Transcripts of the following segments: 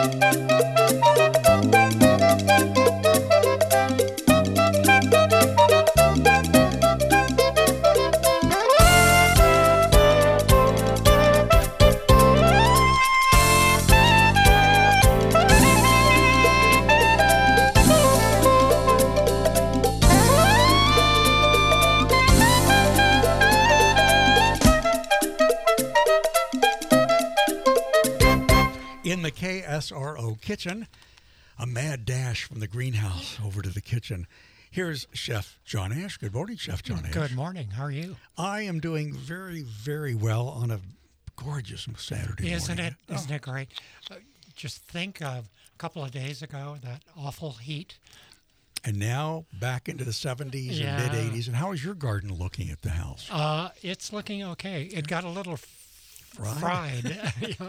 In the KSRO kitchen, a mad dash from the greenhouse over to the kitchen. Here's Chef John Ash. Good morning, Chef John Ash. Good morning. How are you? I am doing very, very well on a gorgeous Saturday Isn't morning. Isn't it great? Just think of a couple of days ago, that awful heat. And now back into the 70s Yeah. and mid-80s. And how is your garden looking at the house? It's looking okay. It got a little fried.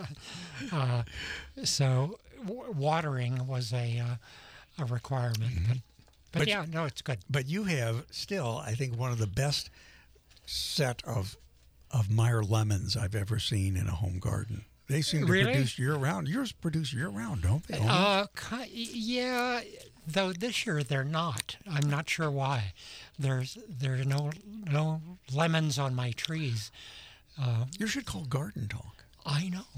So watering was a requirement. Mm-hmm. But yeah, no, it's good. But you have still, I think, one of the best set of Meyer lemons I've ever seen in a home garden. They seem to Really? produce year-round. Yours produce year-round, don't they? Yeah, though this year they're not. I'm not sure why. There's no lemons on my trees. You should call Garden Talk. I know.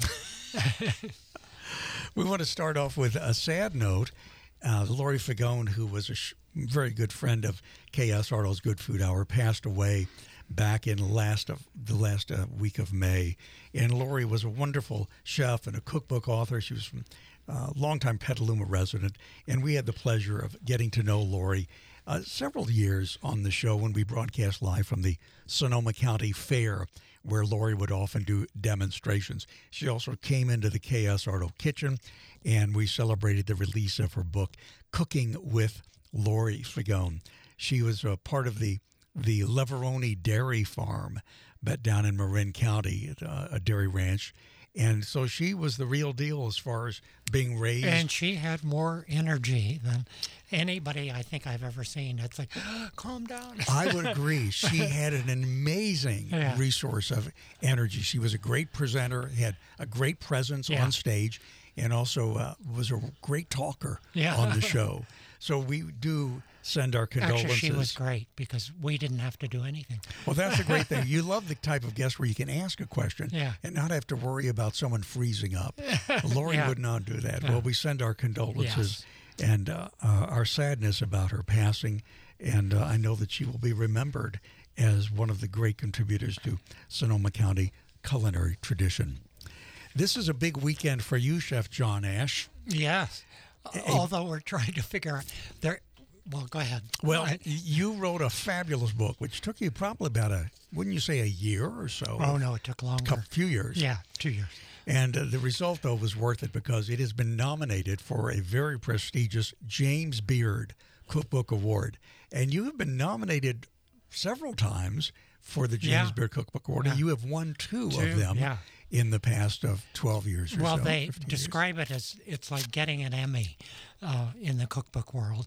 We want to start off with a sad note. Lori Fagone, who was a very good friend of KSRO's Good Food Hour, passed away back in the last week of May. And Lori was a wonderful chef and a cookbook author. She was from longtime Petaluma resident, and we had the pleasure of getting to know Lori several years on the show when we broadcast live from the Sonoma County Fair, where Lori would often do demonstrations. She also came into the KSRO kitchen, and we celebrated the release of her book, Cooking with Lori Fagone. She was a part of the Leveroni Dairy Farm down in Marin County, a dairy ranch. And so she was the real deal as far as being raised. And she had more energy than anybody I think I've ever seen. It's like, calm down. I would agree. She had an amazing resource of energy. She was a great presenter, had a great presence on stage, and also was a great talker on the show. So we do send our condolences. Actually, she was great because we didn't have to do anything. Well, that's the great thing. You love the type of guest where you can ask a question and not have to worry about someone freezing up. Lori would not do that. Well, we send our condolences and our sadness about her passing. And I know that she will be remembered as one of the great contributors to Sonoma County culinary tradition. This is a big weekend for you, Chef John Ash. Yes. Although we're trying to figure out well, go ahead. Well, you wrote a fabulous book, which took you probably about wouldn't you say a year or so? Oh, no, it took longer. A few years. Yeah, 2 years. And the result, though, was worth it because it has been nominated for a very prestigious James Beard Cookbook Award. And you have been nominated several times for the James Beard Cookbook Award, and you have won two of them in the past of 12 years or so. Well, they describe it as it's like getting an Emmy in the cookbook world,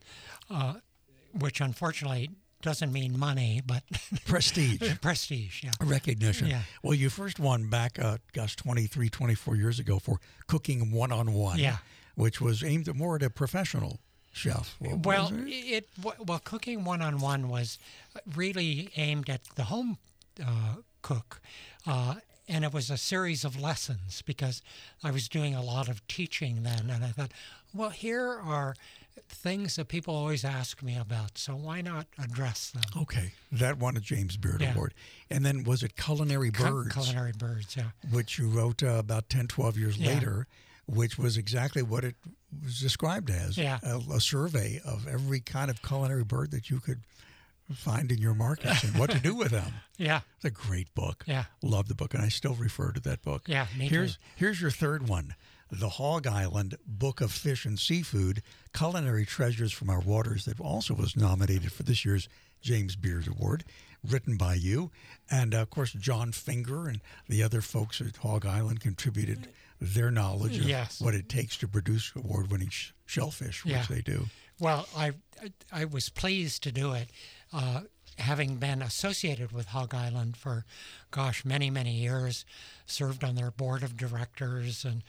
which unfortunately doesn't mean money, but prestige. Prestige, recognition. Yeah. Well, you first won back, 23, 24 years ago for Cooking One-on-One, which was aimed more at a professional chef. Well, Cooking One-on-One was really aimed at the home cook, and it was a series of lessons because I was doing a lot of teaching then, and I thought, well, here are things that people always ask me about, so why not address them? Okay, that won a James Beard Award. And then was it Culinary Birds? Culinary Birds, which you wrote about 10, 12 years later, which was exactly what it was described as, a survey of every kind of culinary bird that you could find in your markets and what to do with them. It's a great book. Love the book, and I still refer to that book. Me too. Here's your third one. The Hog Island Book of Fish and Seafood, Culinary Treasures from Our Waters, that also was nominated for this year's James Beard Award, written by you. And, of course, John Finger and the other folks at Hog Island contributed their knowledge of what it takes to produce award-winning shellfish, which they do. Well, I was pleased to do it, having been associated with Hog Island for, many, many years, served on their board of directors and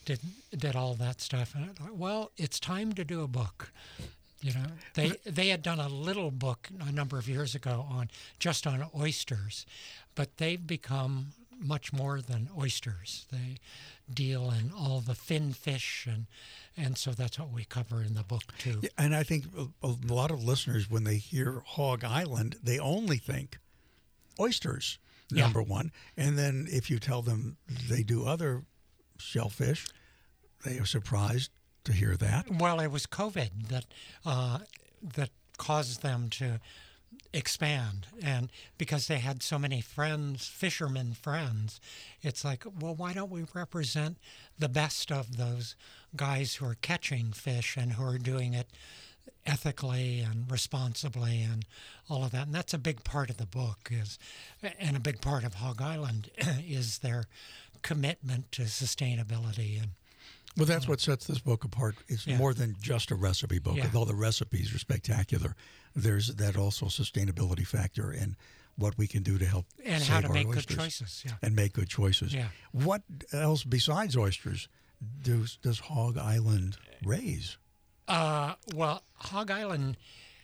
did all that stuff. And I thought, well, it's time to do a book. You know, they had done a little book a number of years ago on oysters, but they've become much more than oysters. They deal in all the fin fish, and so that's what we cover in the book too. Yeah, and I think a lot of listeners, when they hear Hog Island, they only think oysters, number one. And then if you tell them they do other shellfish, they are surprised to hear that. Well, it was COVID that caused them to expand, and because they had so many friends, fishermen friends, it's like, well, why don't we represent the best of those guys who are catching fish and who are doing it ethically and responsibly and all of that. And that's a big part of the book, and a big part of Hog Island is their commitment to sustainability. And well, that's what sets this book apart. It's more than just a recipe book. Yeah. Although the recipes are spectacular, there's that also sustainability factor in what we can do to help and save how to our make oysters. good choices. Yeah. And make good choices. Yeah. What else besides oysters does Hog Island raise? Well, Hog Island,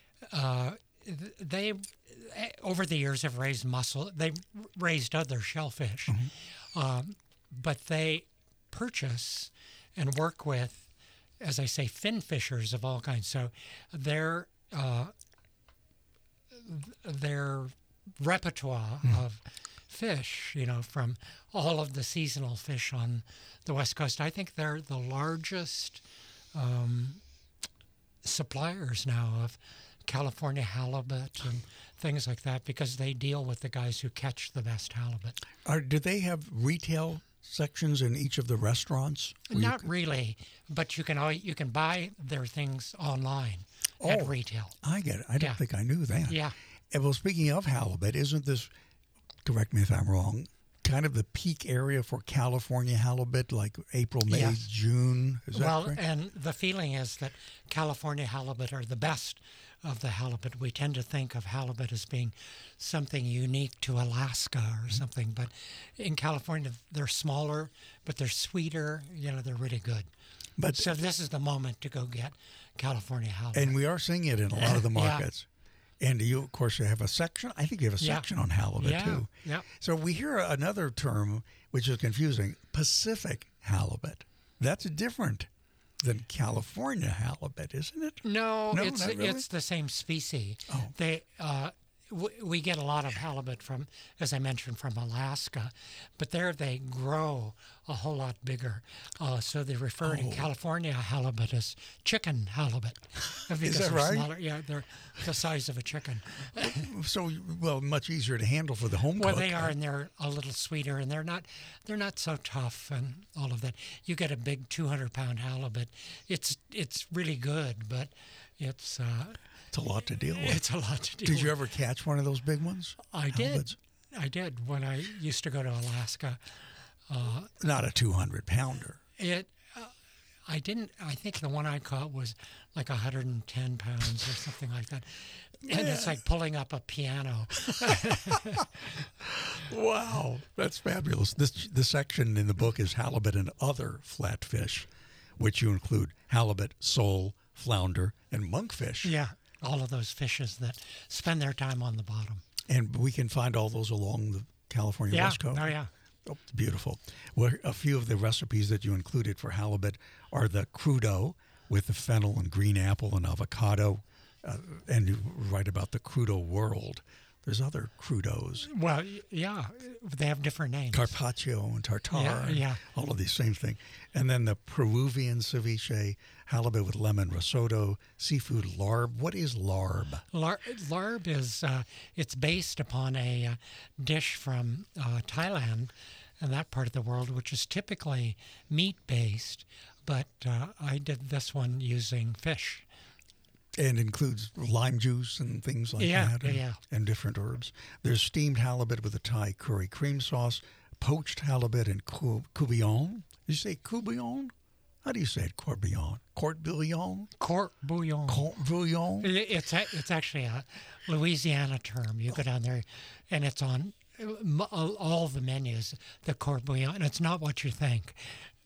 they over the years have raised mussel. They've raised other shellfish, but they purchase and work with, as I say, fin fishers of all kinds. So their repertoire of fish, you know, from all of the seasonal fish on the West Coast, I think they're the largest suppliers now of California halibut and things like that, because they deal with the guys who catch the best halibut. Do they have retail sections in each of the restaurants? Not really, but you can buy their things online at retail. I get it. I don't think I knew that. Yeah. And well, speaking of halibut, isn't this, correct me if I'm wrong, kind of the peak area for California halibut, like April, May, Yes. June? Is that correct? And the feeling is that California halibut are the best of the halibut. We tend to think of halibut as being something unique to Alaska or something, but in California they're smaller, but they're sweeter. You know, they're really good. But So this is the moment to go get California halibut. and we are seeing it in a lot of the Yeah. markets. And you, of course, have a section. I think you have a Yeah. section on halibut Yeah, too. yeah. So we hear another term which is confusing: Pacific halibut. That's different than California halibut, isn't it? No, No, it's not really? it's the same species. Oh. They we get a lot of halibut from, as I mentioned, from Alaska, but there they grow a whole lot bigger. So they refer to California halibut as chicken halibut because that they're right? smaller. Yeah, they're the size of a chicken. So, well, much easier to handle for the home Well, cook. they are, and they're a little sweeter, and they're not so tough and all of that. You get a big 200-pound halibut. It's really good, but it's It's a lot to deal with. it's a lot to do. Did you ever catch one of those big ones? I did. Halibuts? I did when I used to go to Alaska. Not a 200-pounder. I didn't. I think the one I caught was like 110 pounds or something like that, and it's like pulling up a piano. Wow, that's fabulous. The section in the book is halibut and other flatfish, which you include halibut, sole, flounder, and monkfish. Yeah, all of those fishes that spend their time on the bottom. And we can find all those along the California Yeah. West Coast. Oh yeah. Oh, beautiful. Well, a few of the recipes that you included for halibut are the crudo with the fennel and green apple and avocado. And you write about the crudo world. There's other crudos, Well, yeah, they have different names. carpaccio and tartare, Yeah, and yeah. all of these same thing. And then the Peruvian ceviche, halibut with lemon risotto, seafood larb. What is larb? Larb is it's based upon a dish from Thailand and that part of the world, which is typically meat-based, but I did this one using fish. And includes lime juice and things like Yeah, that, and, yeah. and different herbs. There's steamed halibut with a Thai curry cream sauce, poached halibut and courtbouillon. You say courtbouillon? How do you say it? Courtbouillon? Courtbouillon? Court bouillon. Courtbouillon? It's actually a Louisiana term. You go down there, and it's on all the menus. The court bouillon, and it's not what you think.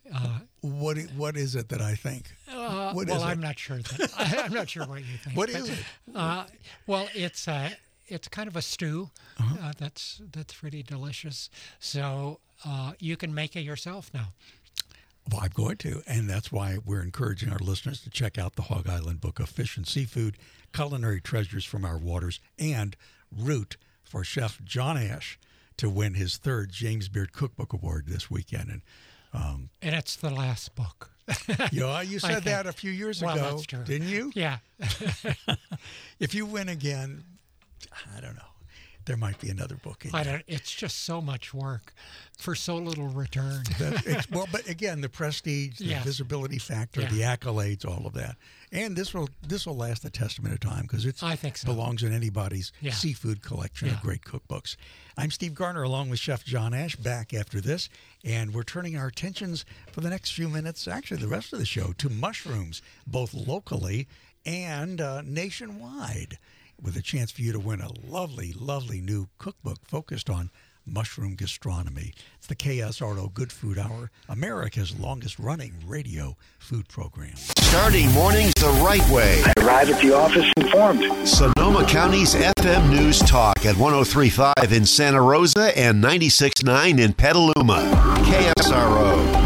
What is it that I think? What is it? I'm not sure. I'm not sure what you think. What is it? Well, it's kind of a stew. That's really delicious. So you can make it yourself now. Well, I'm going to, and that's why we're encouraging our listeners to check out the Hog Island Book of Fish and Seafood, Culinary Treasures from Our Waters, and root for Chef John Ash to win his third James Beard Cookbook Award this weekend. And it's the last book. You said that a few years ago, that's true. Didn't you? Yeah. If you win again, I don't know. There might be another book in there. It's just so much work for so little return. But again, the prestige, the visibility factor, the accolades, all of that. And this will last the testament of time because it belongs in anybody's seafood collection of great cookbooks. I'm Steve Garner along with Chef John Ash back after this, and we're turning our attentions for the next few minutes, actually the rest of the show, to mushrooms, both locally and nationwide, with a chance for you to win a lovely, lovely new cookbook focused on mushroom gastronomy. It's the KSRO Good Food Hour, America's longest-running radio food program. Starting mornings the right way. I arrive at the office informed. Sonoma County's FM News Talk at 103.5 in Santa Rosa and 96.9 in Petaluma. KSRO.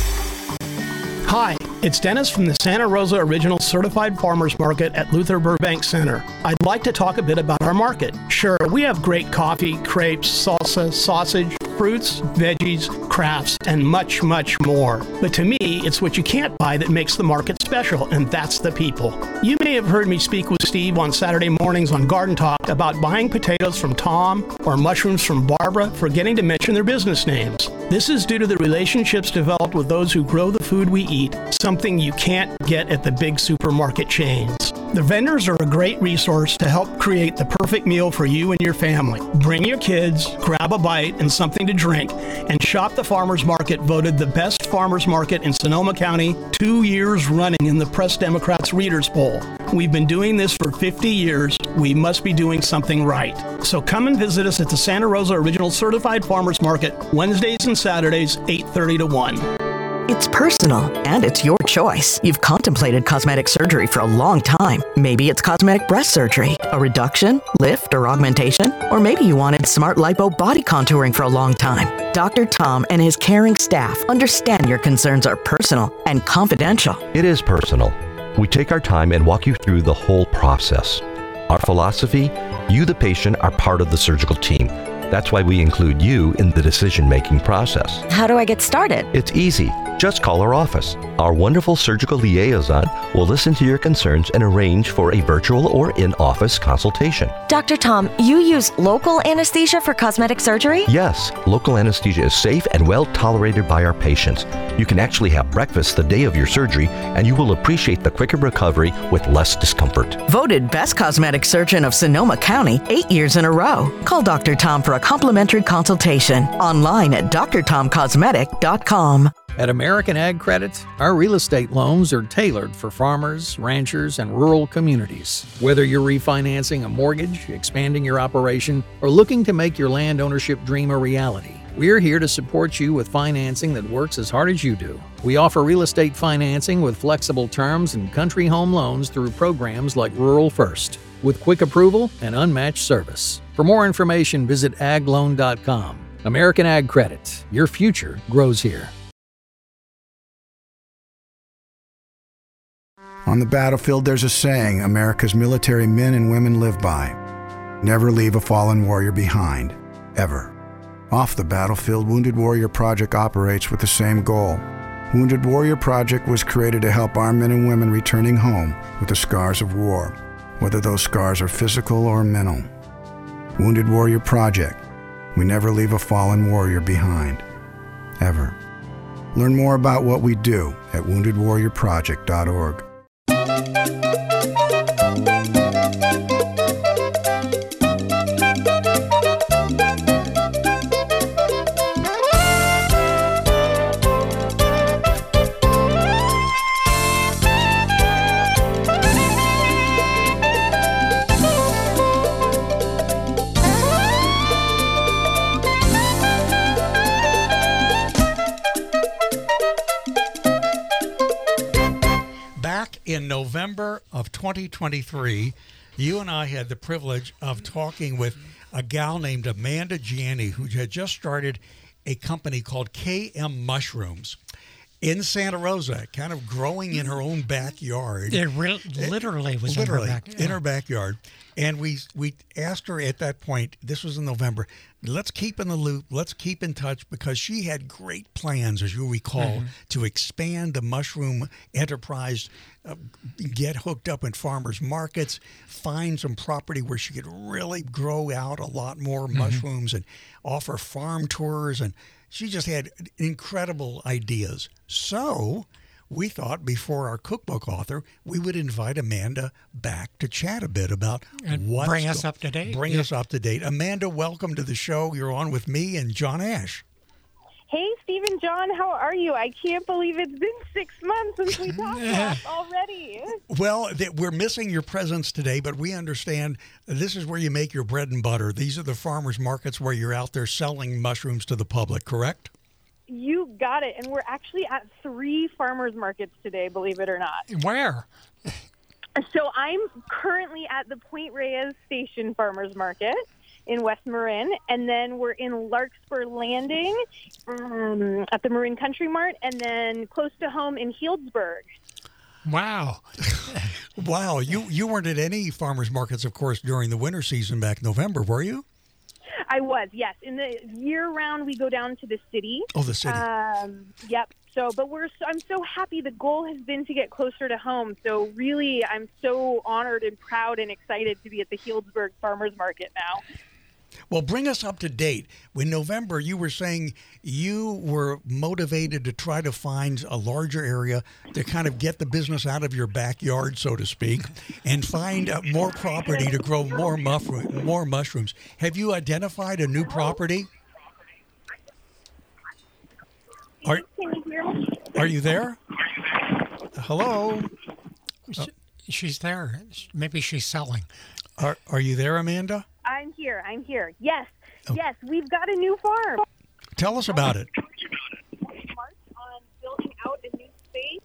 Hi, it's Dennis from the Santa Rosa Original Certified Farmers Market at Luther Burbank Center. I'd like to talk a bit about our market. Sure, we have great coffee, crepes, salsa, sausage, fruits, veggies, crafts, and much, much more. But to me, it's what you can't buy that makes the market special, and that's the people. You may have heard me speak with Steve on Saturday mornings on Garden Talk about buying potatoes from Tom or mushrooms from Barbara, forgetting to mention their business names. This is due to the relationships developed with those who grow the food we eat, something you can't get at the big supermarket chains. The vendors are a great resource to help create the perfect meal for you and your family. Bring your kids, grab a bite and something to drink, and shop the Farmers Market, voted the best farmers market in Sonoma County 2 years running in the Press Democrats Readers Poll. We've been doing this for 50 years. We must be doing something right. So come and visit us at the Santa Rosa Original Certified Farmers Market, Wednesdays and Saturdays, 8:30 to 1. It's personal, and it's your choice. You've contemplated cosmetic surgery for a long time. Maybe it's cosmetic breast surgery, a reduction, lift, or augmentation. Or maybe you wanted smart lipo body contouring for a long time. Dr. Tom and his caring staff understand your concerns are personal and confidential. It is personal. We take our time and walk you through the whole process. Our philosophy, you the patient are part of the surgical team. That's why we include you in the decision-making process. How do I get started? It's easy. Just call our office. Our wonderful surgical liaison will listen to your concerns and arrange for a virtual or in-office consultation. Dr. Tom, you use local anesthesia for cosmetic surgery? Yes, local anesthesia is safe and well tolerated by our patients. You can actually have breakfast the day of your surgery, and you will appreciate the quicker recovery with less discomfort. Voted Best Cosmetic Surgeon of Sonoma County 8 years in a row. Call Dr. Tom for a complimentary consultation. Online at drtomcosmetic.com. At American Ag Credit, our real estate loans are tailored for farmers, ranchers, and rural communities. Whether you're refinancing a mortgage, expanding your operation, or looking to make your land ownership dream a reality, we're here to support you with financing that works as hard as you do. We offer real estate financing with flexible terms and country home loans through programs like Rural First, with quick approval and unmatched service. For more information, visit agloan.com. American Ag Credit. Your future grows here. On the battlefield, there's a saying America's military men and women live by. Never leave a fallen warrior behind, ever. Off the battlefield, Wounded Warrior Project operates with the same goal. Wounded Warrior Project was created to help our men and women returning home with the scars of war, whether those scars are physical or mental. Wounded Warrior Project. We never leave a fallen warrior behind, ever. Learn more about what we do at woundedwarriorproject.org. Back in November of 2023, you and I had the privilege of talking with a gal named Amanda Gianni, who had just started a company called KM Mushrooms in Santa Rosa, kind of growing in her own backyard. It literally was in her backyard. And we asked her at that point, this was in November, let's keep in the loop, let's keep in touch, because she had great plans, as you recall, to expand the mushroom enterprise, get hooked up in farmers markets, find some property where she could really grow out a lot more mushrooms and offer farm tours. And she just had incredible ideas. So we thought before our cookbook author, we would invite Amanda back to chat a bit about what bring us up to date. Bring us up to date. Amanda, welcome to the show. You're on with me and John Ash. Hey, Steve and John, how are you? I can't believe it's been 6 months since we talked last already. Well, we're missing your presence today, but we understand this is where you make your bread and butter. These are the farmers markets where you're out there selling mushrooms to the public, correct? You got it. And we're actually at 3 farmers markets today, believe it or not. Where? So I'm currently at the Point Reyes Station Farmers Market in West Marin, and then we're in Larkspur Landing at the Marin Country Mart, and then close to home in Healdsburg. Wow. Wow. You weren't at any farmers markets, of course, during the winter season back November, were you? I was, yes. In the year-round, we go down to the city. Oh, the city. Yep. So, but I'm so happy. The goal has been to get closer to home. So really, I'm so honored and proud and excited to be at the Healdsburg Farmers Market now. Well, bring us up to date. In November, you were saying you were motivated to try to find a larger area to kind of get the business out of your backyard, so to speak, and find more property to grow more mushrooms. Have you identified a new property? Can you hear me? Are you there? Hello? She's there. Maybe she's selling. Are you there, Amanda? I'm here. Yes. Oh. Yes, we've got a new farm. Tell us about it. March on building out a new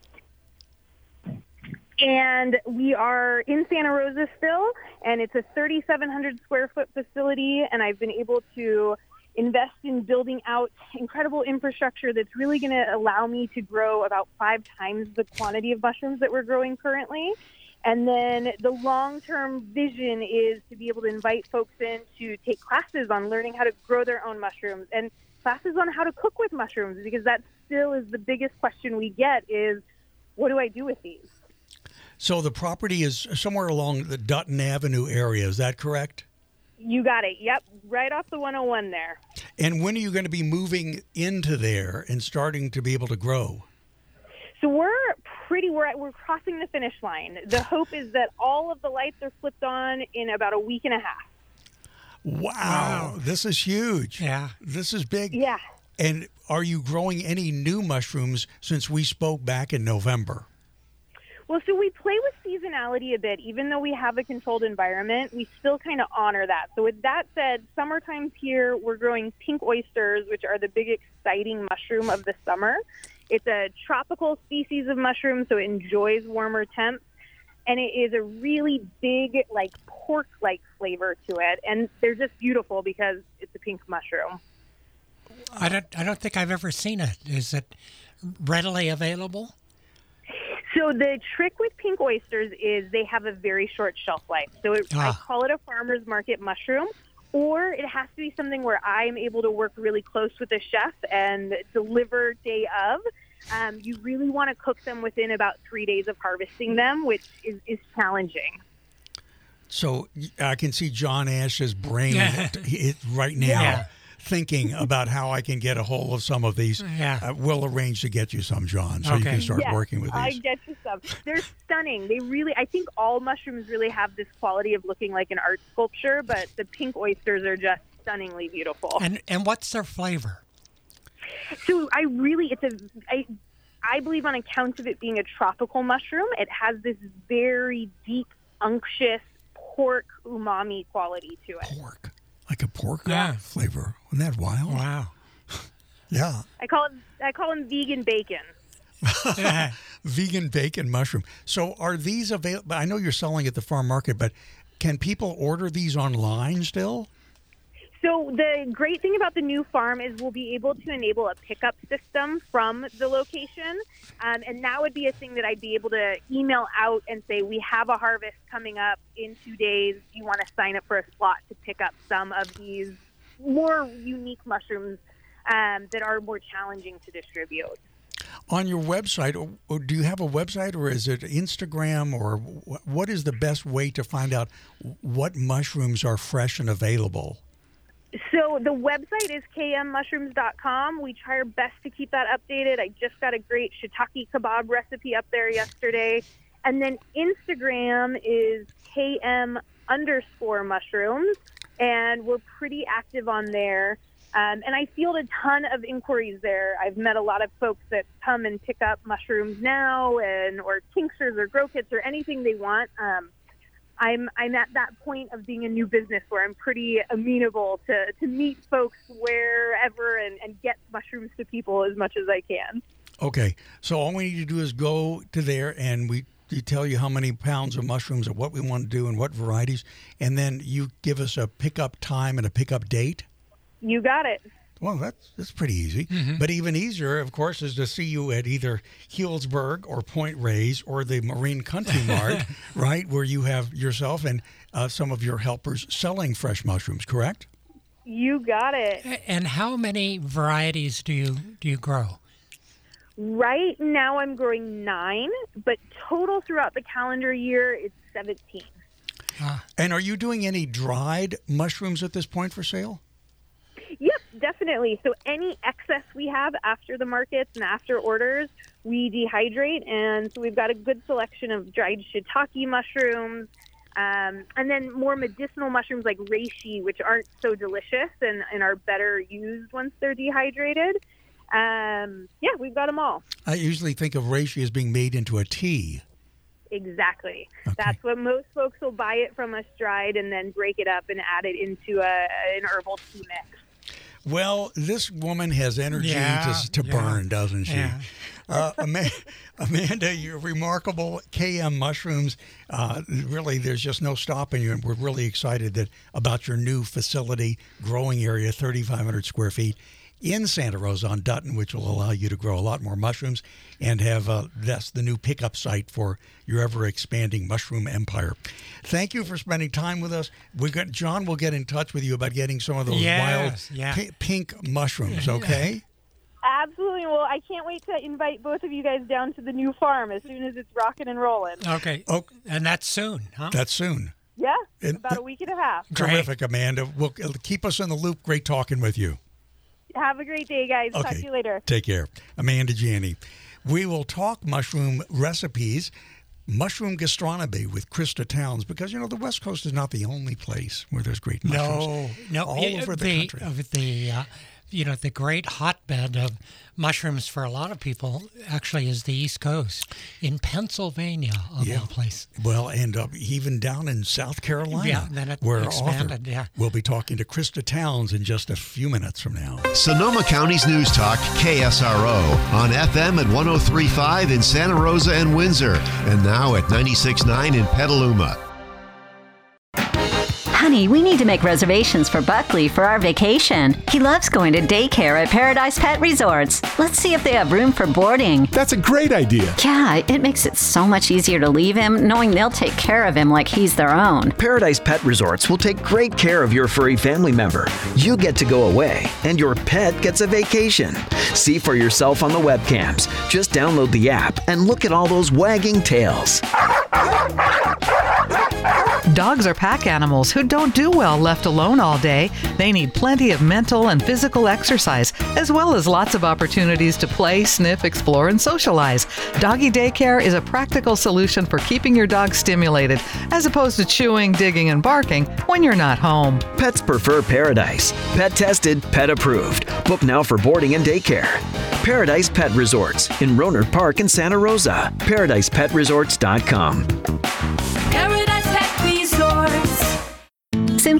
space. And we are in Santa Rosa still, and it's a 3,700 square foot facility, and I've been able to invest in building out incredible infrastructure that's really going to allow me to grow about 5 times the quantity of mushrooms that we're growing currently. And then the long-term vision is to be able to invite folks in to take classes on learning how to grow their own mushrooms and classes on how to cook with mushrooms, because that still is the biggest question we get is, what do I do with these? So the property is somewhere along the Dutton Avenue area. Is that correct? You got it. Yep. Right off the 101 there. And when are you going to be moving into there and starting to be able to grow? So we're crossing the finish line. The hope is that all of the lights are flipped on in about a week and a half. Wow. This is huge. Yeah. This is big. Yeah. And are you growing any new mushrooms since we spoke back in November? Well, so we play with seasonality a bit. Even though we have a controlled environment, we still kind of honor that. So with that said, summertime's here. We're growing pink oysters, which are the big, exciting mushroom of the summer. It's a tropical species of mushroom, so it enjoys warmer temps. And it is a really big, like, pork-like flavor to it. And they're just beautiful because it's a pink mushroom. I don't think I've ever seen it. Is it readily available? So the trick with pink oysters is they have a very short shelf life. So I call it a farmer's market mushroom, or it has to be something where I'm able to work really close with the chef and deliver day of. You really want to cook them within about 3 days of harvesting them, which is challenging. So I can see John Ash's brain right now thinking about how I can get a hold of some of these. We'll arrange to get you some, John, so you can start working with these. I get you some. They're stunning. I think all mushrooms really have this quality of looking like an art sculpture, but the pink oysters are just stunningly beautiful. And what's their flavor? So I believe on account of it being a tropical mushroom, it has this very deep, unctuous pork umami quality to it. Pork. Like a pork flavor. Isn't that wild? Wow. Yeah. I call them vegan bacon. Vegan bacon mushroom. So are these available? I know you're selling at the farm market, but can people order these online still? So the great thing about the new farm is we'll be able to enable a pickup system from the location. And that would be a thing that I'd be able to email out and say, we have a harvest coming up in 2 days. Do you want to sign up for a slot to pick up some of these more unique mushrooms that are more challenging to distribute? On your website, or do you have a website, or is it Instagram, or what is the best way to find out what mushrooms are fresh and available? So the website is kmmushrooms.com. We try our best to keep that updated. I just got a great shiitake kebab recipe up there yesterday. And then Instagram is km_mushrooms, and we're pretty active on there. And I field a ton of inquiries there. I've met a lot of folks that come and pick up mushrooms now, or tinctures or grow kits or anything they want. I'm at that point of being a new business where I'm pretty amenable to meet folks wherever and get mushrooms to people as much as I can. Okay, so all we need to do is go to there, and we tell you how many pounds of mushrooms and what we want to do and what varieties, and then you give us a pickup time and a pickup date? You got it. Well, that's pretty easy. Mm-hmm. But even easier, of course, is to see you at either Healdsburg or Point Reyes or the Marine Country Mart, right, where you have yourself and some of your helpers selling fresh mushrooms, correct? You got it. And how many varieties do you grow? Right now I'm growing 9, but total throughout the calendar year it's 17. And are you doing any dried mushrooms at this point for sale? Yep, definitely. So any excess we have after the markets and after orders, we dehydrate. And so we've got a good selection of dried shiitake mushrooms, and then more medicinal mushrooms like reishi, which aren't so delicious and are better used once they're dehydrated. Yeah, we've got them all. I usually think of reishi as being made into a tea. Exactly. Okay. That's what most folks will buy it from us dried and then break it up and add it into an herbal tea mix. Well, this woman has energy to burn, doesn't she? Yeah. Amanda, you're remarkable. KM Mushrooms, really, there's just no stopping you, and we're really excited about your new facility, growing area, 3,500 square feet, in Santa Rosa on Dutton, which will allow you to grow a lot more mushrooms and have that's the new pickup site for your ever-expanding mushroom empire. Thank you for spending time with us. John will get in touch with you about getting some of those wild pink mushrooms, okay? Absolutely. Well, I can't wait to invite both of you guys down to the new farm as soon as it's rocking and rolling. Okay. And that's soon, huh? That's soon. Yeah, about a week and a half. Terrific, Amanda. Keep us in the loop. Great talking with you. Have a great day, guys. Okay. Talk to you later. Take care. Amanda Janney. We will talk mushroom recipes, mushroom gastronomy with Krista Towns, because, the West Coast is not the only place where there's great mushrooms. No. All over the country. The great hotbed of mushrooms for a lot of people actually is the East Coast, in Pennsylvania, of all places. Well, and even down in South Carolina, yeah, then it where expanded, We'll be talking to Krista Towns in just a few minutes from now. Sonoma County's News Talk, KSRO, on FM at 103.5 in Santa Rosa and Windsor, and now at 96.9 in Petaluma. Honey, we need to make reservations for Buckley for our vacation. He loves going to daycare at Paradise Pet Resorts. Let's see if they have room for boarding. That's a great idea. Yeah, it makes it so much easier to leave him, knowing they'll take care of him like he's their own. Paradise Pet Resorts will take great care of your furry family member. You get to go away, and your pet gets a vacation. See for yourself on the webcams. Just download the app and look at all those wagging tails. Dogs are pack animals who don't do well left alone all day. They need plenty of mental and physical exercise, as well as lots of opportunities to play, sniff, explore, and socialize. Doggy daycare is a practical solution for keeping your dog stimulated, as opposed to chewing, digging, and barking when you're not home. Pets prefer Paradise. Pet tested, pet approved. Book now for boarding and daycare. Paradise Pet Resorts in Rohnert Park in Santa Rosa. ParadisePetResorts.com. Symptoms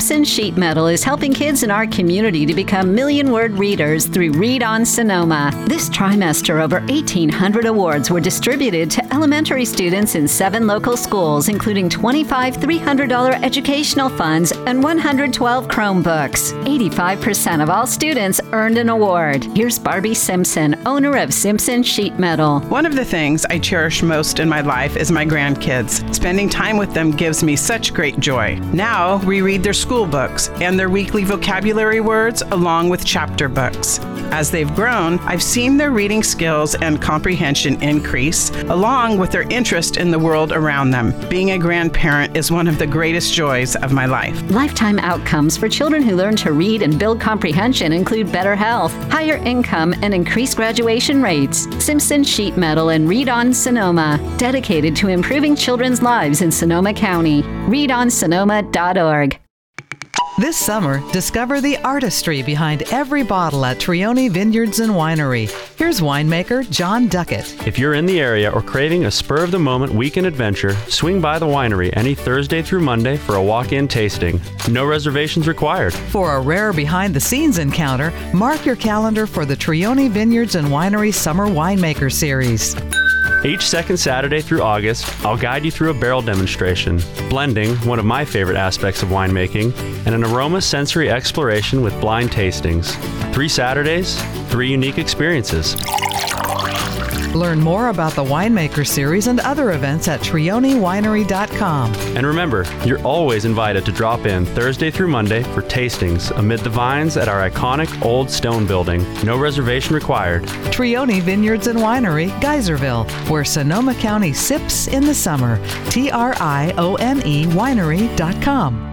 Simpson Sheet Metal is helping kids in our community to become million-word readers through Read on Sonoma. This trimester, over 1,800 awards were distributed to elementary students in 7 local schools, including 25 $300 educational funds and 112 Chromebooks. 85% of all students earned an award. Here's Barbie Simpson, owner of Simpson Sheet Metal. One of the things I cherish most in my life is my grandkids. Spending time with them gives me such great joy. Now we read their school books and their weekly vocabulary words along with chapter books. As they've grown, I've seen their reading skills and comprehension increase, along with their interest in the world around them. Being a grandparent is one of the greatest joys of my life. Lifetime outcomes for children who learn to read and build comprehension include better health, higher income, and increased graduation rates. Simpson Sheet Metal and Read on Sonoma, dedicated to improving children's lives in Sonoma County. ReadOnSonoma.org. This summer, discover the artistry behind every bottle at Trioni Vineyards and Winery. Here's winemaker John Duckett. If you're in the area or craving a spur-of-the-moment weekend adventure, swing by the winery any Thursday through Monday for a walk-in tasting. No reservations required. For a rare behind-the-scenes encounter, mark your calendar for the Trioni Vineyards and Winery Summer Winemaker Series. Each second Saturday through August, I'll guide you through a barrel demonstration, blending, one of my favorite aspects of winemaking, and an aroma sensory exploration with blind tastings. 3 Saturdays, 3 unique experiences. Learn more about the Winemaker Series and other events at TrioniWinery.com. And remember, you're always invited to drop in Thursday through Monday for tastings amid the vines at our iconic old stone building. No reservation required. Trioni Vineyards and Winery, Geyserville, where Sonoma County sips in the summer. TRIONE Winery.com.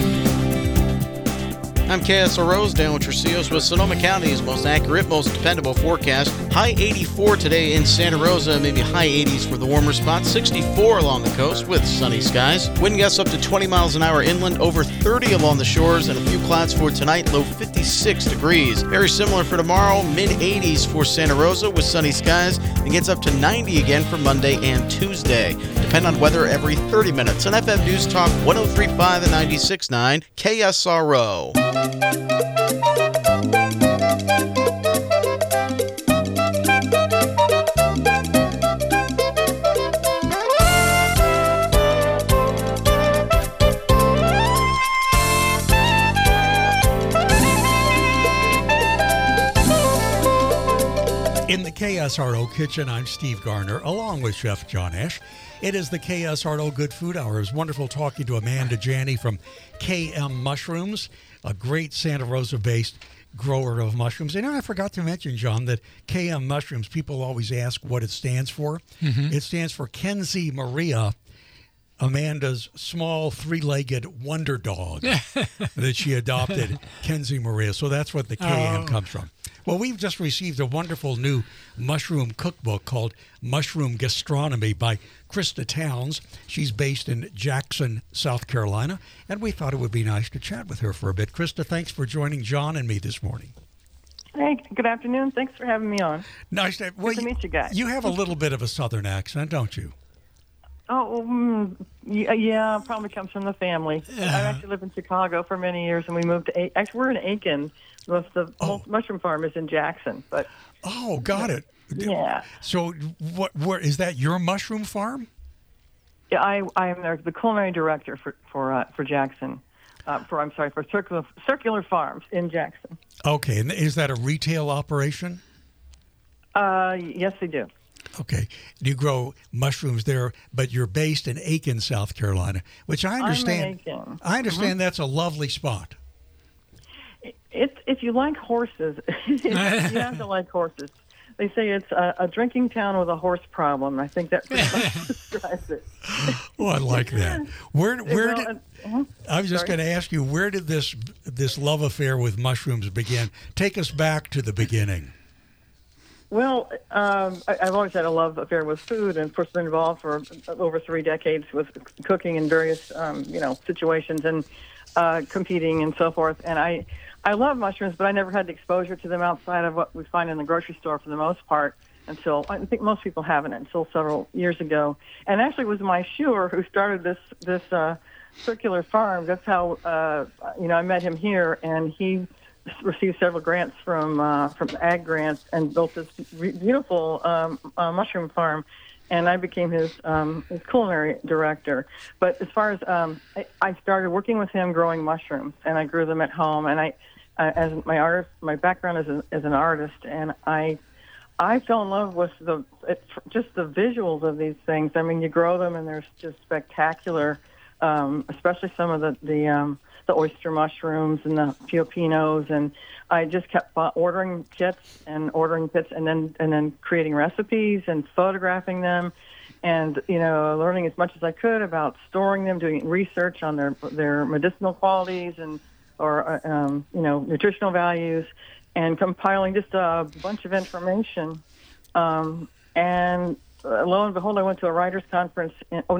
I'm KSL Rosedale with Tresillos with Sonoma County's most accurate, most dependable forecast. High 84 today in Santa Rosa, maybe high 80s for the warmer spots. 64 along the coast with sunny skies. Wind gusts up to 20 miles an hour inland, over 30 along the shores, and a few clouds for tonight, low 56 degrees. Very similar for tomorrow, mid 80s for Santa Rosa with sunny skies, and gets up to 90 again for Monday and Tuesday. Depend on weather every 30 minutes on FM News Talk 103.5 and 96.9 KSRO. In the KSRO kitchen, I'm Steve Garner, along with Chef John Esch. It is the KSRO Good Food Hour. It's wonderful talking to Amanda Janney from KM Mushrooms, a great Santa Rosa-based grower of mushrooms. And I forgot to mention, John, that KM Mushrooms, people always ask what it stands for. Mm-hmm. It stands for Kenzie Maria, Amanda's small 3-legged wonder dog that she adopted, Kenzie Maria. So that's what the KM comes from. Well, we've just received a wonderful new mushroom cookbook called Mushroom Gastronomy by Krista Towns. She's based in Jackson, South Carolina, and we thought it would be nice to chat with her for a bit. Krista, thanks for joining John and me this morning. Hey, good afternoon. Thanks for having me on. Nice to meet you guys. You have a little bit of a southern accent, don't you? Oh, yeah, probably comes from the family. I actually lived in Chicago for many years, and we moved to actually we're in Aiken. Most of the mushroom farm is in Jackson, but got it. Yeah. So, where is that? Your mushroom farm? Yeah, I am the culinary director for Jackson. For Circular Farms in Jackson. Okay, and is that a retail operation? Yes, they do. Okay. Do you grow mushrooms there, but you're based in Aiken, South Carolina, which I understand. I'm in Aiken. I understand that's a lovely spot. If you like horses, you have to like horses. They say it's a drinking town with a horse problem. I think that pretty much describes it. Oh, I like that. I was just going to ask you, where did this love affair with mushrooms begin? Take us back to the beginning. Well, I've always had a love affair with food, and of course been involved for over 3 decades with cooking in various, situations and competing and so forth. And I love mushrooms, but I never had the exposure to them outside of what we find in the grocery store for the most part. until, I think most people haven't until several years ago. And actually it was my shoer who started this circular farm. That's how, I met him here, and he received several grants from ag grants and built this beautiful mushroom farm. And I became his culinary director. But as far as I started working with him growing mushrooms, and I grew them at home. And as my background as an artist, and I fell in love with just the visuals of these things. I mean, you grow them, and they're just spectacular. Especially some of the oyster mushrooms and the fiopinos, and I just kept ordering kits, and then creating recipes and photographing them, and learning as much as I could about storing them, doing research on their medicinal qualities or nutritional values, and compiling just a bunch of information. And lo and behold, I went to a writers' conference.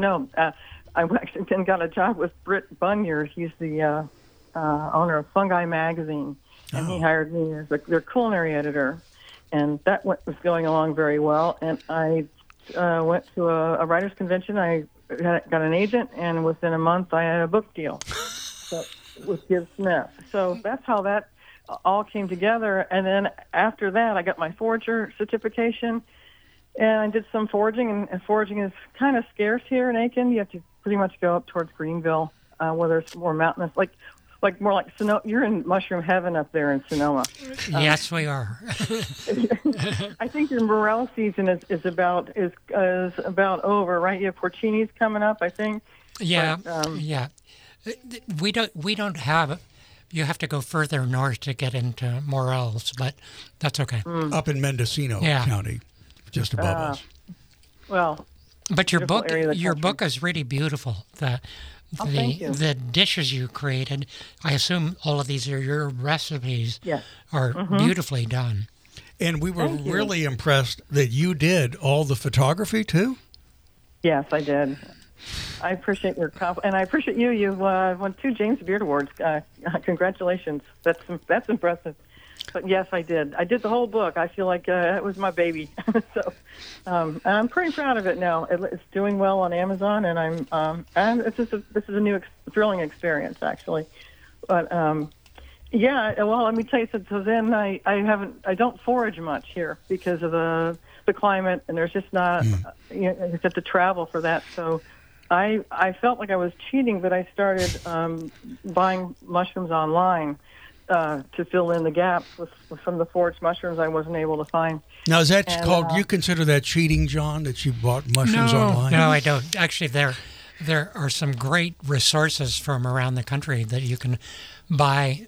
I actually then got a job with Britt Bunyard. He's the owner of Fungi Magazine, and he hired me as their culinary editor. And that was going along very well. And I went to a writers' convention. I got an agent, and within a month, I had a book deal with Gibbs Smith. So that's how that all came together. And then after that, I got my forager certification. And I did some foraging, and foraging is kind of scarce here in Aiken. You have to pretty much go up towards Greenville, where there's more mountainous, more like Sonoma. You're in mushroom heaven up there in Sonoma. Yes, we are. I think your morel season is about over, right? You have porcinis coming up, I think. Yeah, yeah. We don't have. You have to go further north to get into morels, but that's okay. Up in Mendocino County. Just above us. Well, but your book is really beautiful. The dishes you created, I assume all of these are your recipes. Yes. Are beautifully done. And we were really impressed that you did all the photography too. Yes, I did. I appreciate your and I appreciate you. You won 2 James Beard Awards. Congratulations. That's impressive. But yes, I did. I did the whole book. I feel like it was my baby. So I'm pretty proud of it now. It's doing well on Amazon, and this is a new thrilling experience, actually. But well, let me tell you. So then I don't forage much here because of the climate, and there's just not you have to travel for that. So I felt like I was cheating, but I started buying mushrooms online. To fill in the gaps with some of the foraged mushrooms I wasn't able to find. Now, is that called? You consider that cheating, John? That you bought mushrooms online? No, I don't. Actually, there are some great resources from around the country that you can buy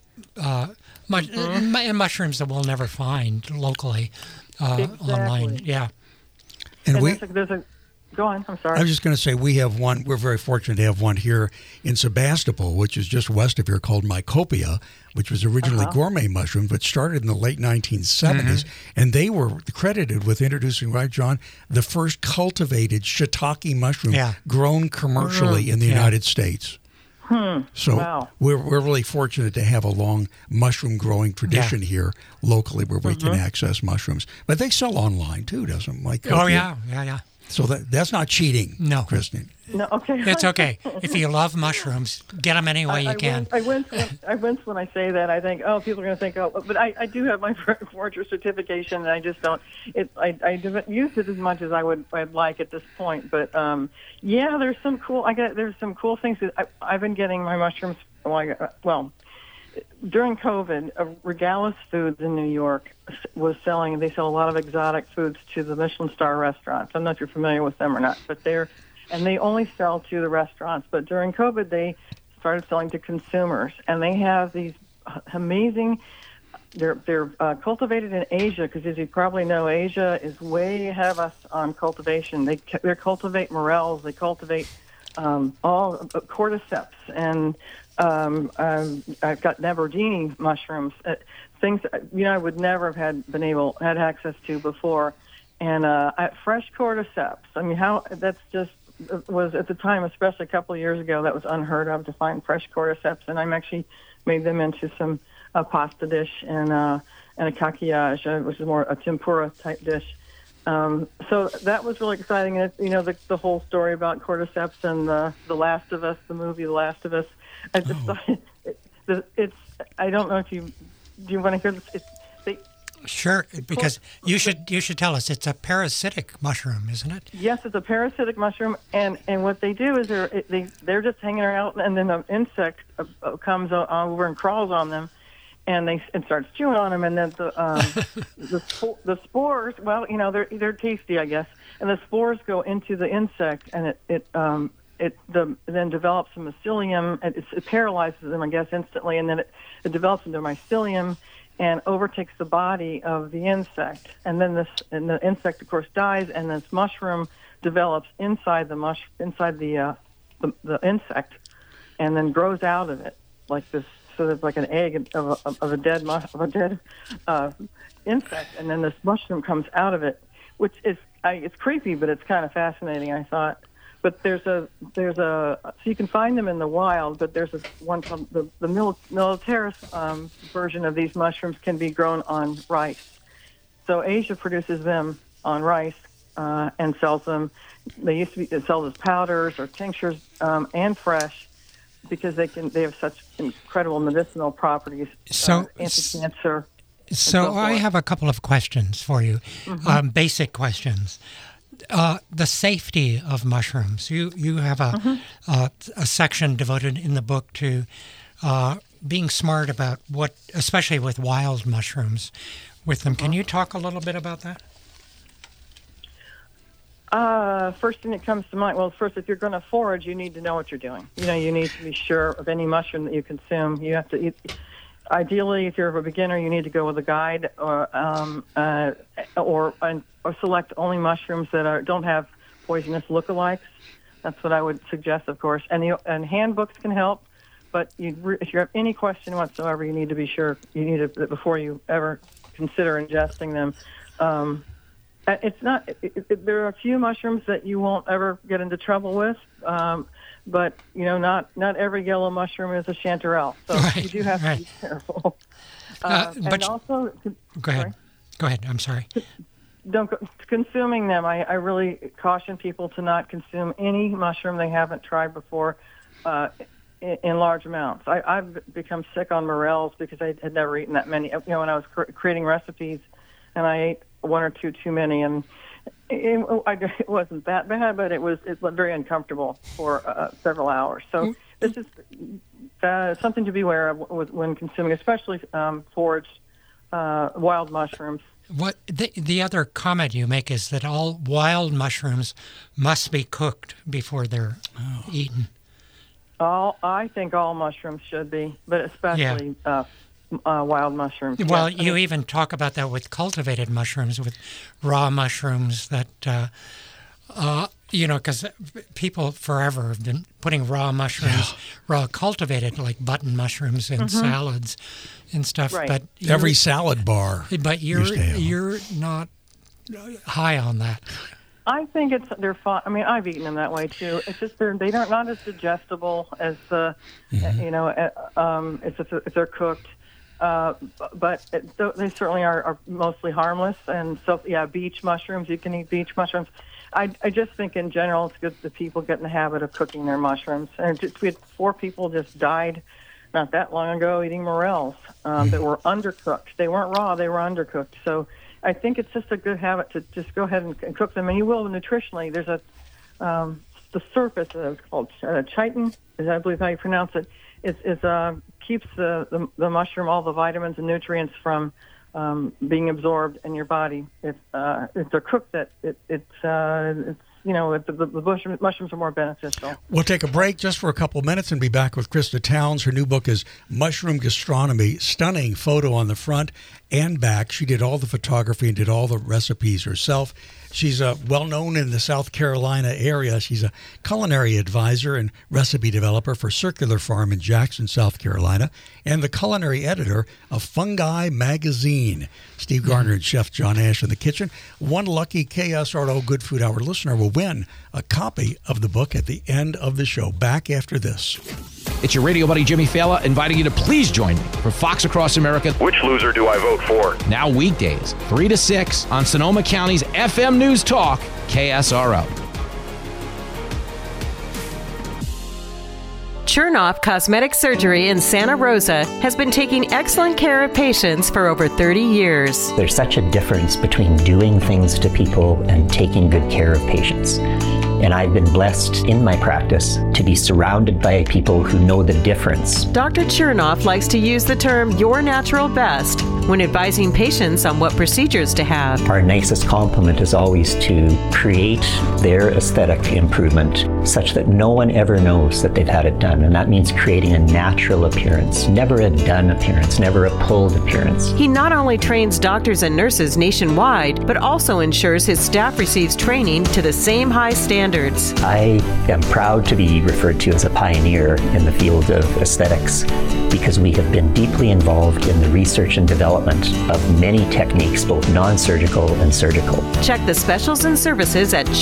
mushrooms that we'll never find locally online. Yeah, and there's a. Go on, I'm sorry. I was just going to say we have one. We're very fortunate to have one here in Sebastopol, which is just west of here, called Mycopia, which was originally gourmet mushroom, but started in the late 1970s. And they were credited with introducing, right, John, the first cultivated shiitake mushroom grown commercially in the United States. So we're really fortunate to have a long mushroom growing tradition here locally where we can access mushrooms. But they sell online too, doesn't Mycopia? Oh, yeah. So that's not cheating, no, Kristen. No, okay. It's okay. If you love mushrooms, get them any way you can. I wince when I say that. I think, people are going to think, but I do have my forager certification, and I just don't. I haven't used it as much as I'd like at this point. But there's some cool. There's some cool things. I've been getting my mushrooms. During COVID, Regalis Foods in New York was selling. They sell a lot of exotic foods to the Michelin star restaurants. I don't know if you're familiar with them or not, but they only sell to the restaurants. But during COVID, they started selling to consumers, and they have these amazing. They're cultivated in Asia because, as you probably know, Asia is way ahead of us on cultivation. They cultivate morels. They cultivate all cordyceps and. I've got Nevergini mushrooms, things I would never have had access to before, and fresh cordyceps. I mean, that's just was at the time, especially a couple of years ago, that was unheard of to find fresh cordyceps, and I'm actually made them into some pasta dish and a kakiyage, which is more a tempura type dish. So that was really exciting. And the whole story about cordyceps and the Last of Us, the movie The Last of Us. I just thought it's. I don't know if do you want to hear this? Sure, because you should tell us. It's a parasitic mushroom, isn't it? Yes, it's a parasitic mushroom, and what they do is they're just hanging out, and then an insect comes over and crawls on them, and starts chewing on them, and then the spores. Well, they're tasty, I guess, and the spores go into the insect, and it then develops a mycelium, and it paralyzes them, I guess, instantly, and then it develops into mycelium and overtakes the body of the insect. And then the insect, of course, dies, and this mushroom develops inside the insect, and then grows out of it like this, sort of like an egg of a dead insect, and then this mushroom comes out of it, which is it's creepy, but it's kind of fascinating, I thought. But there's a so you can find them in the wild, but there's one called the Militaris version of these mushrooms can be grown on rice. So Asia produces them on rice and sells them. They used to be sold as powders or tinctures and fresh because they have such incredible medicinal properties. So anti-cancer. So I have a couple of questions for you, basic questions. The safety of mushrooms. You have a section devoted in the book to being smart about what, especially with wild mushrooms, with them. Can you talk a little bit about that? First thing that comes to mind, well, first, if you're going to forage, you need to know what you're doing. You need to be sure of any mushroom that you consume. You have to eat. Ideally, if you're a beginner, you need to go with a guide or select only mushrooms that don't have poisonous lookalikes. That's what I would suggest, of course. And handbooks can help, but if you have any question whatsoever, you need to be sure. You need to before you ever consider ingesting them. It's not. There are a few mushrooms that you won't ever get into trouble with. But not every yellow mushroom is a chanterelle, so you do have to be careful. And also, go ahead. Go ahead. I'm sorry. Consuming them, I really caution people to not consume any mushroom they haven't tried before in large amounts. I've become sick on morels because I had never eaten that many. When I was creating recipes, and I ate one or two too many, and it wasn't that bad, but it was very uncomfortable for several hours. So this is something to be aware of when consuming, especially foraged wild mushrooms. What the other comment you make is that all wild mushrooms must be cooked before they're eaten. I think all mushrooms should be, but especially wild mushrooms. Well, you even talk about that with cultivated mushrooms, with raw mushrooms that, because people forever have been putting raw mushrooms, raw cultivated, like button mushrooms in salads and stuff. Right. But every salad bar. But you're not high on that. I think they're fine. I mean, I've eaten them that way too. It's just they're not as digestible as if they're cooked. But they certainly are mostly harmless. And so, beach mushrooms, you can eat beach mushrooms. I just think in general it's good that people get in the habit of cooking their mushrooms. And we had 4 people just died not that long ago eating morels that were undercooked. They weren't raw, they were undercooked. So I think it's just a good habit to just go ahead and cook them. And you will nutritionally. There's the surface, it's called chitin, is I believe how you pronounce it, keeps the mushroom, all the vitamins and nutrients from being absorbed in your body. If they're cooked, the mushrooms are more beneficial. We'll take a break just for a couple of minutes and be back with Krista Towns. Her new book is Mushroom Gastronomy. Stunning photo on the front and back. She did all the photography and did all the recipes herself. She's well known in the South Carolina area. She's a culinary advisor and recipe developer for Circular Farm in Jackson, South Carolina, and the culinary editor of Fungi Magazine. Steve Garner and Chef John Ash in the kitchen. One lucky KSRO Good Food Hour listener will win a copy of the book at the end of the show. Back after this. It's your radio buddy Jimmy Fallon inviting you to please join me for Fox Across America. Which loser do I vote for? Now weekdays, 3 to 6 on Sonoma County's FM News Talk, KSRO. Chernoff Cosmetic Surgery in Santa Rosa has been taking excellent care of patients for over 30 years. There's such a difference between doing things to people and taking good care of patients. And I've been blessed in my practice to be surrounded by people who know the difference. Dr. Chernoff likes to use the term your natural best when advising patients on what procedures to have. Our nicest compliment is always to create their aesthetic improvement such that no one ever knows that they've had it done. And that means creating a natural appearance, never a done appearance, never a pulled appearance. He not only trains doctors and nurses nationwide, but also ensures his staff receives training to the same high standards. I am proud to be referred to as a pioneer in the field of aesthetics because we have been deeply involved in the research and development of many techniques, both non-surgical and surgical. Check the specials and services at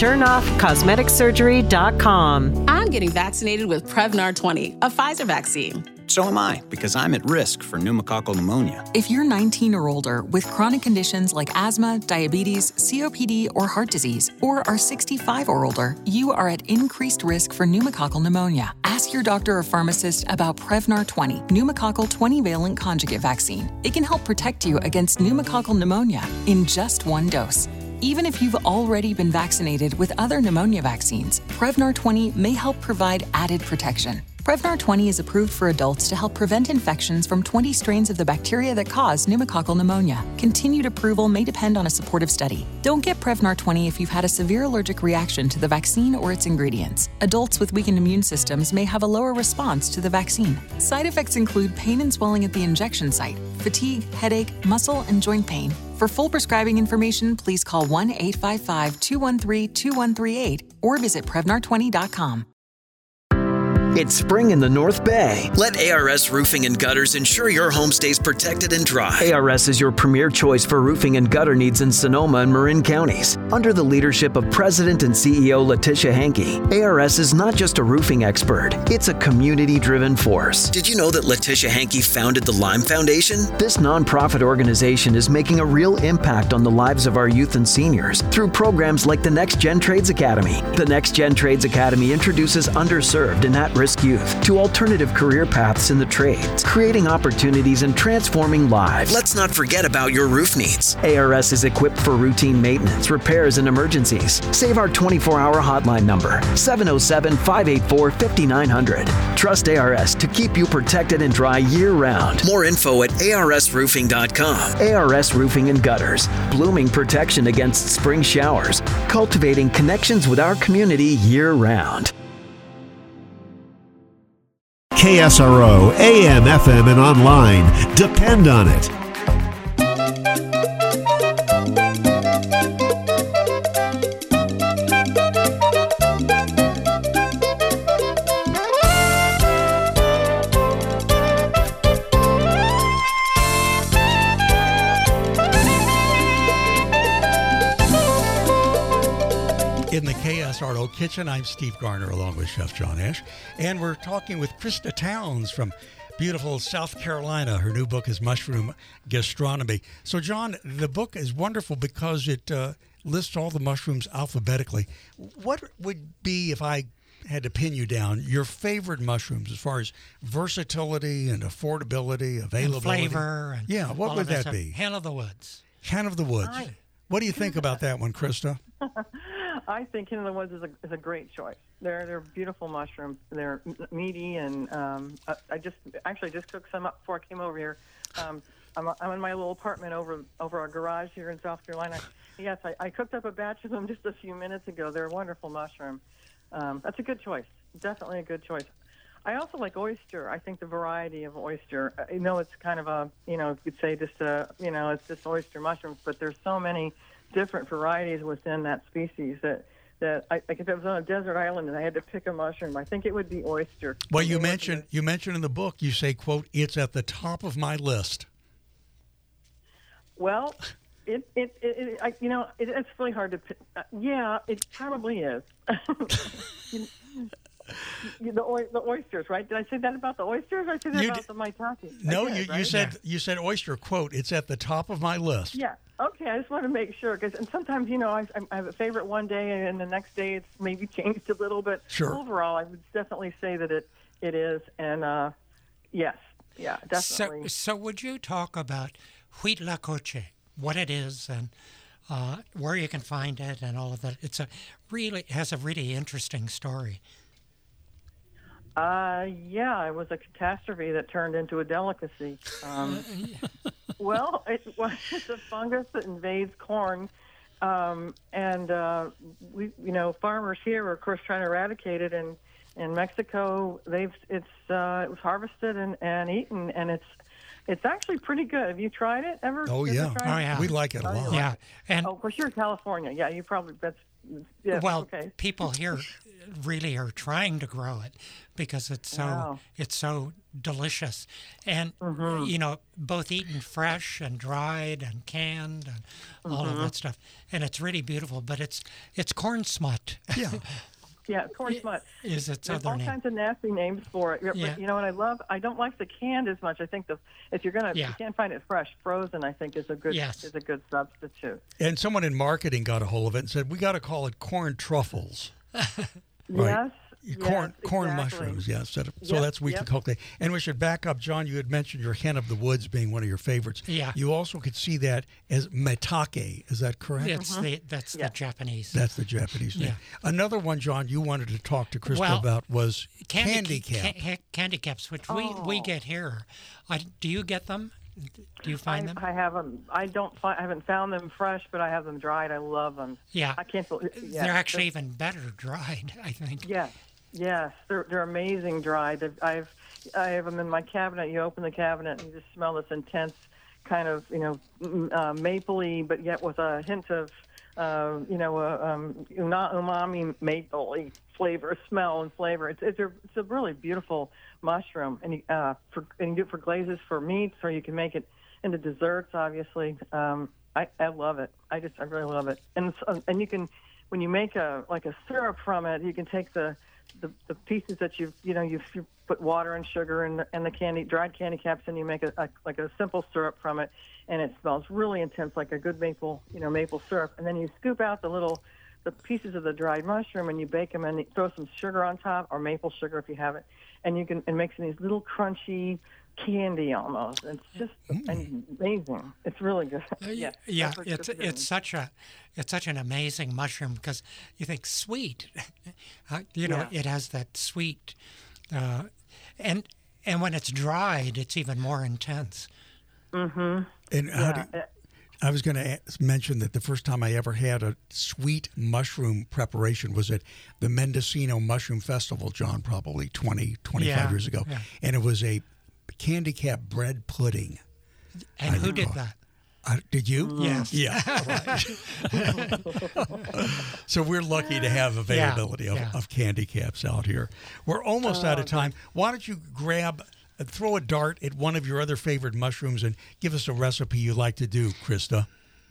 ChernoffCosmeticSurgery.com. I'm getting vaccinated with Prevnar 20, a Pfizer vaccine. So am I, because I'm at risk for pneumococcal pneumonia. If you're 19 or older with chronic conditions like asthma, diabetes, COPD, or heart disease, or are 65 or older, you are at increased risk for pneumococcal pneumonia. Ask your doctor or pharmacist about Prevnar 20, pneumococcal 20-valent conjugate vaccine. It can help protect you against pneumococcal pneumonia in just one dose. Even if you've already been vaccinated with other pneumonia vaccines, Prevnar 20 may help provide added protection. Prevnar 20 is approved for adults to help prevent infections from 20 strains of the bacteria that cause pneumococcal pneumonia. Continued approval may depend on a supportive study. Don't get Prevnar 20 if you've had a severe allergic reaction to the vaccine or its ingredients. Adults with weakened immune systems may have a lower response to the vaccine. Side effects include pain and swelling at the injection site, fatigue, headache, muscle, and joint pain. For full prescribing information, please call 1-855-213-2138 or visit Prevnar20.com. It's spring in the North Bay. Let ARS Roofing and Gutters ensure your home stays protected and dry. ARS is your premier choice for roofing and gutter needs in Sonoma and Marin counties. Under the leadership of President and CEO Letitia Hankey, ARS is not just a roofing expert, it's a community-driven force. Did you know that Letitia Hankey founded the Lime Foundation? This nonprofit organization is making a real impact on the lives of our youth and seniors through programs like the Next Gen Trades Academy. The Next Gen Trades Academy introduces underserved and at-risk youth to alternative career paths in the trades, creating opportunities and transforming lives. Let's not forget about your roof needs. ARS is equipped for routine maintenance, repairs, and emergencies. Save our 24-hour hotline number, 707-584-5900. Trust ARS to keep you protected and dry year-round. More info at arsroofing.com. ARS Roofing and Gutters, blooming protection against spring showers, cultivating connections with our community year-round. KSRO, AM, FM, and online. Depend on it. In the KSRO kitchen, I'm Steve Garner along with Chef John Ash, and we're talking with Krista Towns from beautiful South Carolina. Her new book is Mushroom Gastronomy. So, John, the book is wonderful because it lists all the mushrooms alphabetically. What would be, if I had to pin you down, your favorite mushrooms as far as versatility and affordability, availability? And flavor. And yeah, what would that be? Hen of the Woods. Hen of the Woods. Hi. What do you think about that one, Krista? I think Hen of the Woods is a great choice. They're beautiful mushrooms. They're meaty, and I just cooked some up before I came over here. I'm in my little apartment over our garage here in South Carolina. Yes, I cooked up a batch of them just a few minutes ago. They're a wonderful mushroom. That's a good choice. Definitely a good choice. I also like oyster. I think the variety of oyster. I know it's kind of a, you could say just it's just oyster mushrooms, but there's so many different varieties within that species that like if it was on a desert island and I had to pick a mushroom, I think it would be oyster. Well, you mentioned in the book, you say, quote, it's at the top of my list. Well, it's really hard to pick. Yeah, it probably is. The oysters, right? Did I say that about the oysters? Or I said that about the maitake? No, did, you said oyster. Quote, it's at the top of my list. Yeah. Okay, I just want to make sure and sometimes I have a favorite one day and the next day it's maybe changed a little, but sure. Overall I would definitely say that it is, and yes, yeah, definitely. So would you talk about huitlacoche, what it is, and where you can find it, and all of that? It has a really interesting story. Yeah, it was a catastrophe that turned into a delicacy. Well, it's a fungus that invades corn, and farmers here are, of course, trying to eradicate it. And in Mexico, it was harvested and eaten, and it's actually pretty good. Have you tried it ever? Oh yeah, we like it a lot. Yeah, and of course you're in California. Yeah, you probably okay. People here really are trying to grow it because it's so delicious, and both eaten fresh and dried and canned and all of that stuff, and it's really beautiful. But it's corn smut. Yeah. Yeah, corn smut. Is its There's other all name. kinds of nasty names for it. Yeah. You know what I love? I don't like the canned as much. I think if you can't find it fresh, frozen, I think is a good substitute. And someone in marketing got a hold of it and said, we got to call it corn truffles. Right? Yes. Corn exactly. mushrooms, yeah. So that's weekly cultivation. And we should back up, John. You had mentioned your hen of the woods being one of your favorites. Yeah. You also could see that as maitake. Is that correct? That's the Japanese. That's the Japanese name. Yeah. Another one, John, you wanted to talk to Krista about was candy cap. Candy caps, which we get here. Do you get them? Do you find them? I have them. I haven't found them fresh, but I have them dried. I love them. Yeah. I can't believe. Yeah, they're actually even better dried, I think. Yes, they're amazing dried. I have them in my cabinet. You open the cabinet and you just smell this intense kind of mapley, but yet with a hint of umami mapley smell and flavor. It's a really beautiful mushroom, and you can do it for glazes for meats, or you can make it into desserts. Obviously, I love it. I really love it. And you can, when you make a syrup from it, you can take the pieces that you put water and sugar and the dried candy caps, and you make a simple syrup from it, and it smells really intense, like a good maple syrup. And then you scoop out the pieces of the dried mushroom, and you bake them, and you throw some sugar on top, or maple sugar if you have it, and it makes these little crunchy candy almost. It's just amazing. It's really good. It's such an amazing mushroom, because you think sweet, it has that sweet, and when it's dried, it's even more intense. Mm-hmm. And I was going to mention that the first time I ever had a sweet mushroom preparation was at the Mendocino Mushroom Festival, John, probably 25 years ago. Yeah. And it was a candy cap bread pudding. And who did that? Did you? Yes. Yeah. Right. So we're lucky to have availability of candy caps out here. We're almost out of time. Why don't you throw a dart at one of your other favorite mushrooms and give us a recipe you like to do, Krista?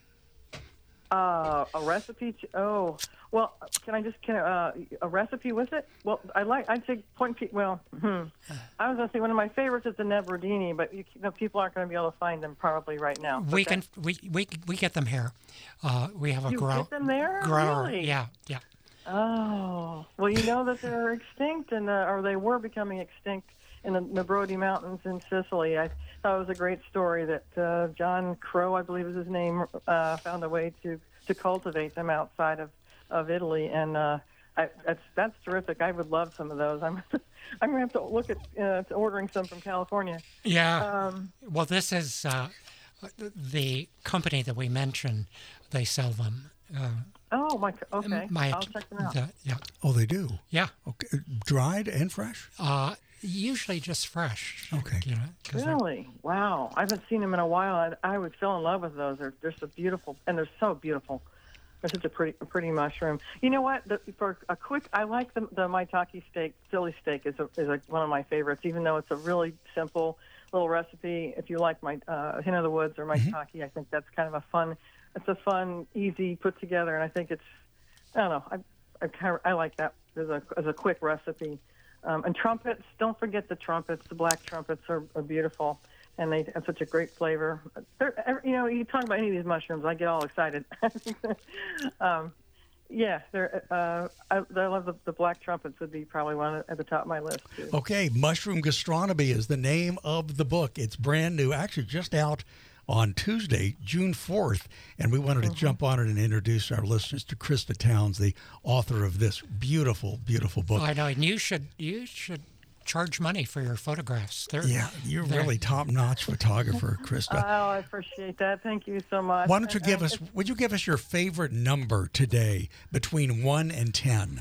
A recipe? Well, a recipe with it? Well, I'd say I was going to say one of my favorites is the Nebrodini, but people aren't going to be able to find them probably right now. We get them here. We have a grower. You get them there? Grower, really? yeah. Oh, well, you know that they're extinct, or they were becoming extinct in the Nebrodi Mountains in Sicily. I thought it was a great story that John Crow, I believe is his name, found a way to cultivate them outside of Italy, and that's terrific. I would love some of those. I'm going to have to look at ordering some from California. Yeah. Well, this is the company that we mentioned. They sell them. Okay. I'll check them out. Oh, they do? Yeah. Okay. Dried and fresh? Usually just fresh. Okay. Really? Wow. I haven't seen them in a while. I would fall in love with those. They're so beautiful, and they're so beautiful. They're such a pretty mushroom. You know what? I like the maitake steak. Philly steak is one of my favorites, even though it's a really simple little recipe. If you like my hen of the woods or maitake, I think that's kind of a fun, easy put together, and I think I like that as a quick recipe. And trumpets, don't forget the trumpets. The black trumpets are beautiful, and they have such a great flavor. You talk about any of these mushrooms, I get all excited. Yeah, I love the black trumpets. Would be probably one at the top of my list, too. Okay, Mushroom Gastronomy is the name of the book. It's brand new, actually just out on Tuesday, June 4th, and we wanted to jump on it and introduce our listeners to Krista Towns, the author of this beautiful, beautiful book. I know, and you should charge money for your photographs. You're really top-notch photographer, Krista. Oh, I appreciate that. Thank you so much. Why don't you would you give us your favorite number today between 1 and 10?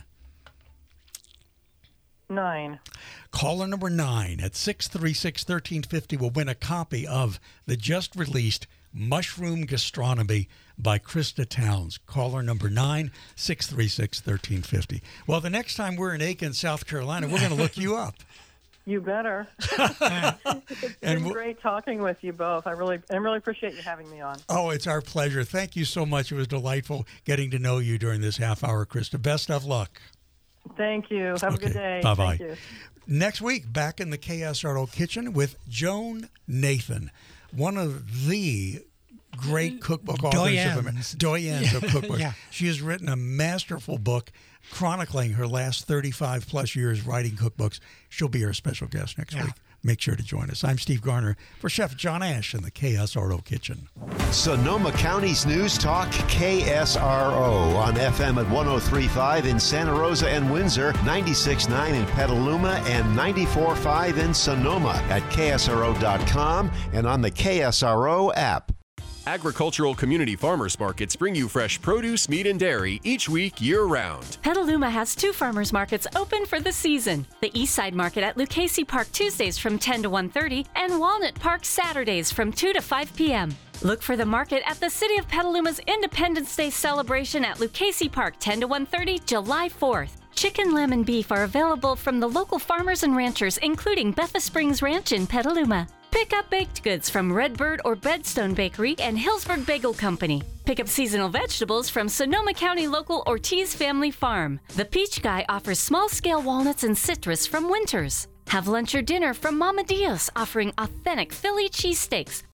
9. Caller number 9 at 636-1350 will win a copy of the just-released Mushroom Gastronomy by Krista Towns. Caller number 9, 636-1350. Well, the next time we're in Aiken, South Carolina, we're going to look you up. You better. It's been great talking with you both. I really appreciate you having me on. Oh, it's our pleasure. Thank you so much. It was delightful getting to know you during this half hour, Krista. Best of luck. Thank you. Have a good day. Bye-bye. Thank you. Next week, back in the KSRO kitchen with Joan Nathan, one of the great cookbook authors doyens of cookbooks. Yeah. She has written a masterful book chronicling her last 35 plus years writing cookbooks. She'll be our special guest next week. Make sure to join us. I'm Steve Garner for Chef John Ash in the KSRO kitchen. Sonoma County's News Talk, KSRO, on FM at 103.5 in Santa Rosa and Windsor, 96.9 in Petaluma, and 94.5 in Sonoma at KSRO.com and on the KSRO app. Agricultural community farmers markets bring you fresh produce, meat, and dairy each week year-round. Petaluma has 2 farmers markets open for the season. The Eastside Market at Lucchese Park Tuesdays from 10 to 1:30 and Walnut Park Saturdays from 2 to 5 p.m. Look for the market at the City of Petaluma's Independence Day celebration at Lucchese Park 10 to 1:30 July 4th. Chicken, lamb, and beef are available from the local farmers and ranchers, including Betha Springs Ranch in Petaluma. Pick up baked goods from Redbird or Bedstone Bakery and Hillsburg Bagel Company. Pick up seasonal vegetables from Sonoma County local Ortiz Family Farm. The Peach Guy offers small-scale walnuts and citrus from Winters. Have lunch or dinner from Mama Dios, offering authentic Philly cheesesteaks,